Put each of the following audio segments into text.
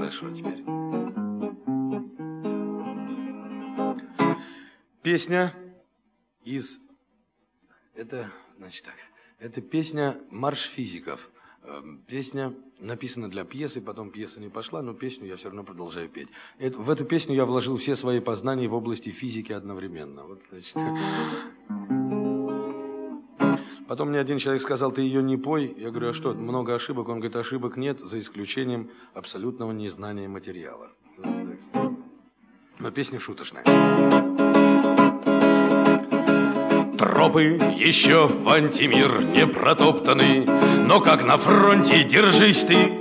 Хорошо теперь. Песня из... Это, значит так, это песня «Марш физиков». Песня написана для пьесы, потом пьеса не пошла, но песню я все равно продолжаю петь. В эту песню я вложил все свои познания в области физики одновременно. Вот, значит. Потом мне один человек сказал: ты ее не пой. Я говорю: а что, много ошибок? Он говорит: ошибок нет, за исключением абсолютного незнания материала. Но песня шуточная. Тропы еще в антимир не протоптаны, но как на фронте держись ты.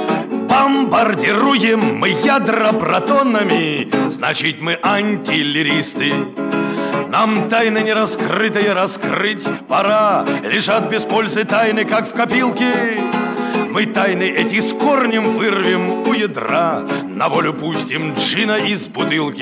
Бомбардируем мы ядра протонами, значит мы антиллеристы. Нам тайны не раскрытые раскрыть пора, лежат без пользы тайны, как в копилке. Мы тайны эти с корнем вырвем у ядра, на волю пустим джина из бутылки.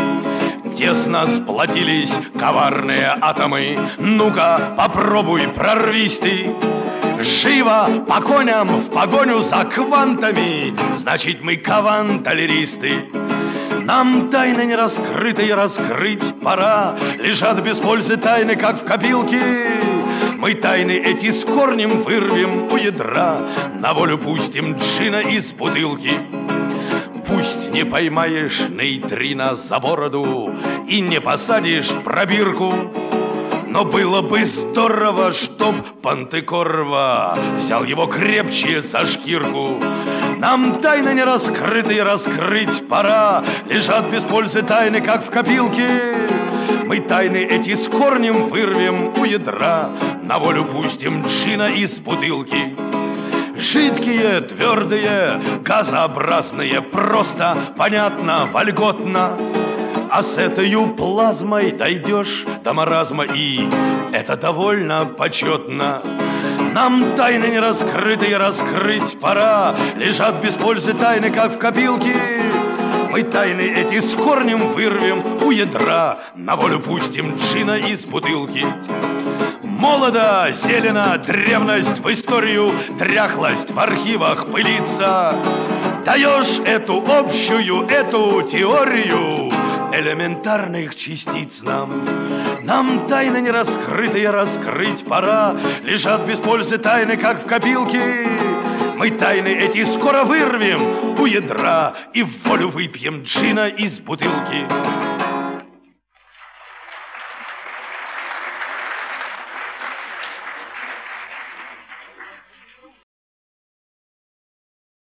Тесно сплотились коварные атомы, ну-ка попробуй прорвись ты. Живо по коням в погоню за квантами, значит мы кванталеристы. Нам тайны не раскрытые раскрыть пора, лежат без пользы тайны, как в копилке. Мы тайны эти с корнем вырвем у ядра, на волю пустим джина из бутылки. Пусть не поймаешь нейтрино за бороду и не посадишь в пробирку, но было бы здорово, чтоб Пантекорва взял его крепче за шкирку. Нам тайны не раскрытые раскрыть пора, лежат без пользы тайны, как в копилке. Мы тайны эти с корнем вырвем у ядра, на волю пустим джина из бутылки. Жидкие, твердые, газообразные, просто, понятно, вольготно. А с этой плазмой дойдешь до маразма, и это довольно почетно. Нам тайны не раскрытые раскрыть пора, лежат без пользы тайны, как в копилке. Мы тайны эти с корнем вырвем у ядра, на волю пустим джина из бутылки. Молодо, зелено, древность в историю, дряхлость в архивах пылится. Даешь эту общую, эту теорию элементарных частиц нам. Нам тайны не раскрытые раскрыть пора, лежат без пользы тайны, как в копилке. Мы тайны эти скоро вырвем у ядра и в волю выпьем джина из бутылки.